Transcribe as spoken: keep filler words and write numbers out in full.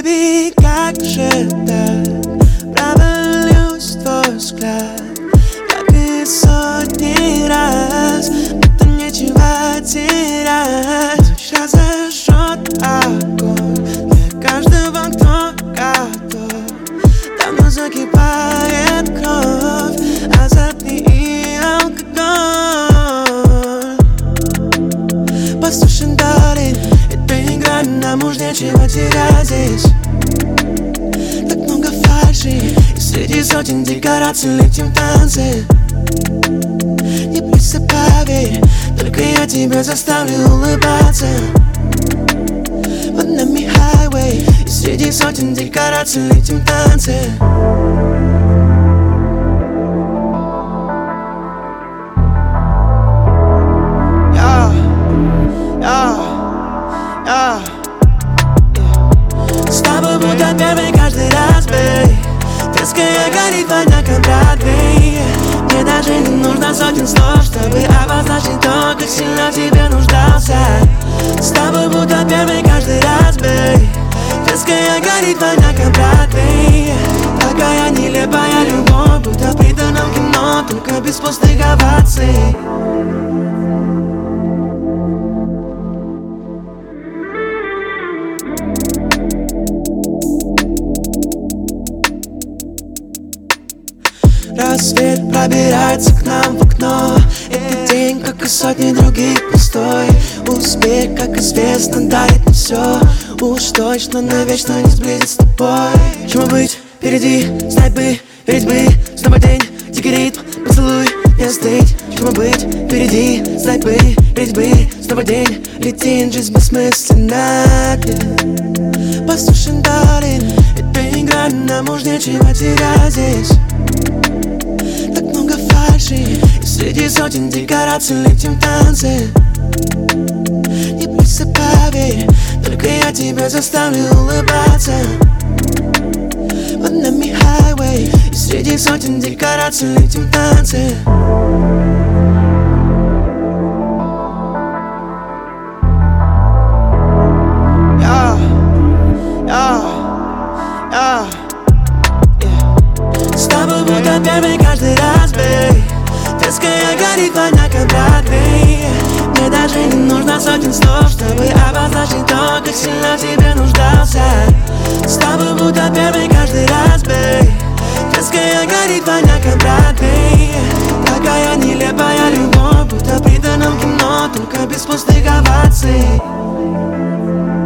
baby, как же так провалюсь в твой взгляд, как и сотни раз, будто нечего терять. Сейчас зажжет огонь для каждого, кто готов. Давно закипает кровь, азартный и алкоголь. Послушай, дарling, это игра, нам уж нечего терять здесь. Так много фальши, и среди сотен декораций летим в танце. Не бойся, поверь, только я тебя заставлю улыбаться. Под нами хайвей, и среди сотен декораций летим в танце. С тобой будто первый каждый раз, бей. Детская горит в одиноком Бродвее. Мне даже не нужно сотен слов, чтобы обозначить то, как сильно в тебе нуждался. С тобой будто первый каждый раз, бей. Детская горит в одиноком Бродвее. Такая нелепая любовь, будто в приданном кино, только без пустых оваций. Рассвет пробирается к нам в окно. Этот день, как и сотни других, пустой. Успех, как известно, дарит не все. Уж точно навечно не сблизить с тобой. Чему быть впереди, знать бы, верить бы. Снова день, дикий ритм, поцелуй, не остыть. Чему быть впереди, знать бы, верить бы. Снова день, летит, жизнь бессмысленна. Послушай, darling, это игра, нам уж нечего терять здесь. Так много фальши, и среди сотен декораций летим в танце. Не бойся, поверь, только я тебя заставлю улыбаться. Под нами хайвей, и среди сотен декораций летим в танце. С тобой будто первый каждый раз, бей. Детская горит в одиноком Бродвее. Мне даже не нужно сотен слов, чтобы обозначить то, как сильно в тебе нуждался. С тобой будто первый каждый раз, бей. Детская горит в одиноком Бродвее. Такая нелепая любовь, будто в приданном кино, только без пустых оваций.